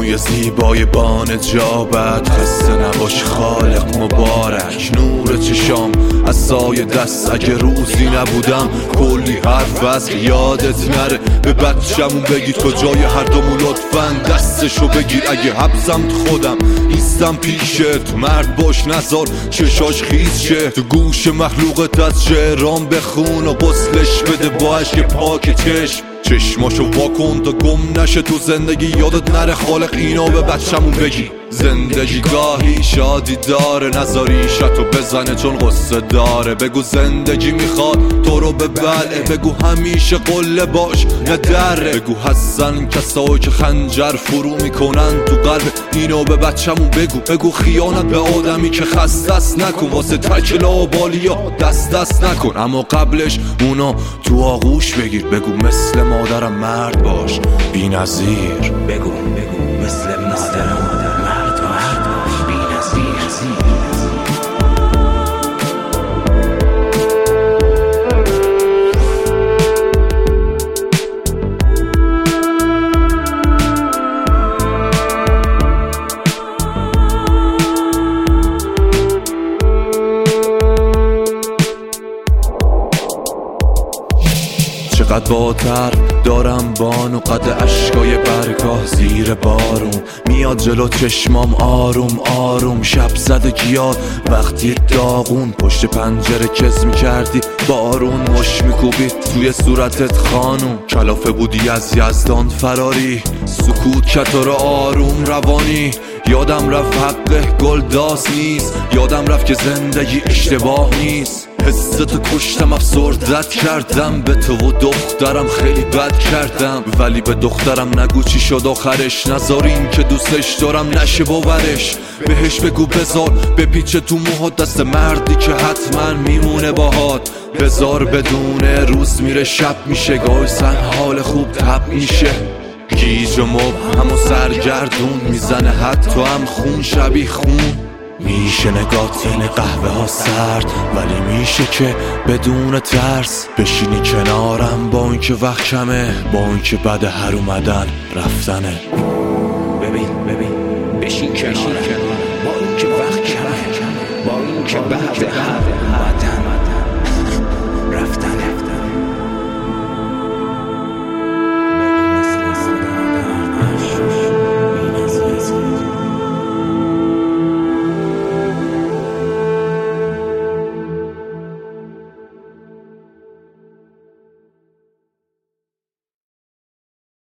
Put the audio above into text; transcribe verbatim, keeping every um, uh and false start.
موی زیبای با نجابت، خسته نباش خالق مبارک. نور چشام عصای دست، اگه روزی نبودم کلی حرف از یادت نره. به بچمون بگی کجای هر دومون لطفاً دستشو بگیر. اگه حبسم خودم ایستم پیشت، مرد باش نزار چشاش خیز شه. تو گوش مخلوقت از شعرام بخون و بسلش بده با عشق پاک چشم. چشماشو واکن تا گم نشه تو زندگی، یادت نره خالق اینو به بچمون بگی. زندگی گاهی شادی داره، نذاری شتو بزنه چون غصه داره. بگو زندگی میخواد تو رو به بلعه، بگو همیشه قله باش نه دره. بگو هستن کسایی که خنجر فرو میکنن تو قلب، اینو به بچمون بگو. بگو خیانت به آدمی که خستست نکن، واسه تکلا و بالیا دست دست نکن. اما قبلش اونا تو آغوش بگیر. بگو مثل مادرم مرد باش بی نظیر. بگو بگو مثل مادرم مرد باش بی نظیر. چقدر با طرف دارم بانو، قد عشقای برگاه زیر بارون میاد جلو چشمام آروم آروم. شب زده گیاد وقتی داغون، پشت پنجره کز میکردی بارون مش میکوبید توی صورتت خانوم. کلافه بودی از یزدان فراری، سکوت کتر آروم روانی. یادم رفت حق گل داس نیست، یادم رفت که زندگی اشتباه نیست. حستو کشتم افسردت کردم، به تو و دخترم خیلی بد کردم. ولی به دخترم نگو چی شد آخرش، نذار این که دوستش دارم نشه باورش. بهش بگو بذار بپیچه تو موهات، دست مردی که حتما میمونه باهات. بذار بدونه روز میره شب میشه، گاهی سن حال خوب تب میشه. گیج و مبهم و سرگردون میزنه حتی هم خون شبیه خون. میشه نگات این قهوه ها سرد، ولی میشه که بدون ترس بشینی کنارم با این که وقت کمه، با این که بعد هر اومدن رفتنه. ببین ببین بشین کنارم با این که وقت کمه، با این که بعد هر